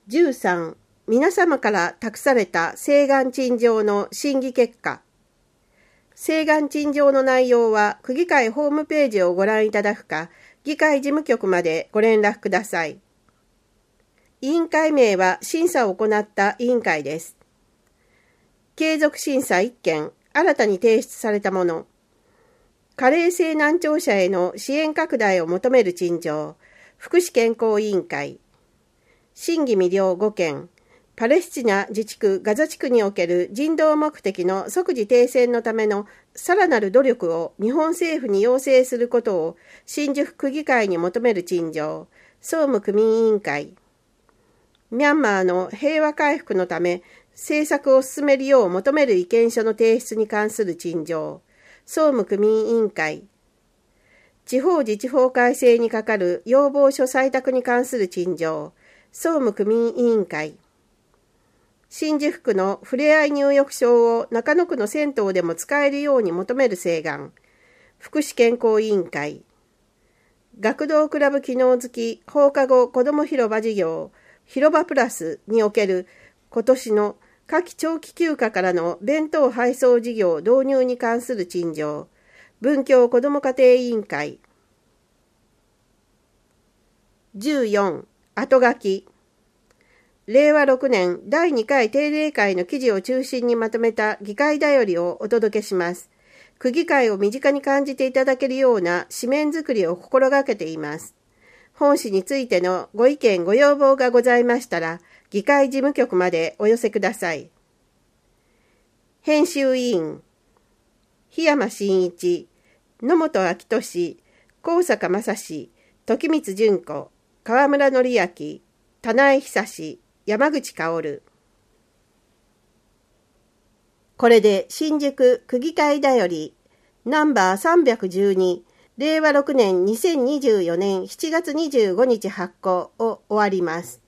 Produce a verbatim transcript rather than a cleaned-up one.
じゅうさん、皆様から託された請願陳情の審議結果。請願陳情の内容は、区議会ホームページをご覧いただくか、議会事務局までご連絡ください。委員会名は審査を行った委員会です。継続審査いっけん、新たに提出されたもの。加齢性難聴者への支援拡大を求める陳情、福祉健康委員会。審議未了ごけん、パレスチナ自治区ガザ地区における人道目的の即時停戦のためのさらなる努力を日本政府に要請することを新宿区議会に求める陳情、総務区民委員会。ミャンマーの平和回復のため政策を進めるよう求める意見書の提出に関する陳情、総務区民委員会。地方自治法改正に係る要望書採択に関する陳情、総務区民委員会。新宿区のふれあい入浴証を中野区の銭湯でも使えるように求める請願、福祉健康委員会。学童クラブ機能付き放課後子ども広場事業、広場プラスにおける今年の夏季長期休暇からの弁当配送事業導入に関する陳情、文教子ども家庭委員会。じゅうよん、後書き。れいわろくねんだいにかい定例会の記事を中心にまとめた議会だよりをお届けします。区議会を身近に感じていただけるような紙面作りを心がけています。本誌についてのご意見ご要望がございましたら、議会事務局までお寄せください。編集委員、檜山真一、野本明俊、高坂正史、時光純子、河村則明、田内久志、山口薫。これで新宿区議会だよりナンバーさんびゃくじゅうに、れいわろくねんにせんにじゅうよねんしちがつにじゅうごにち発行を終わります。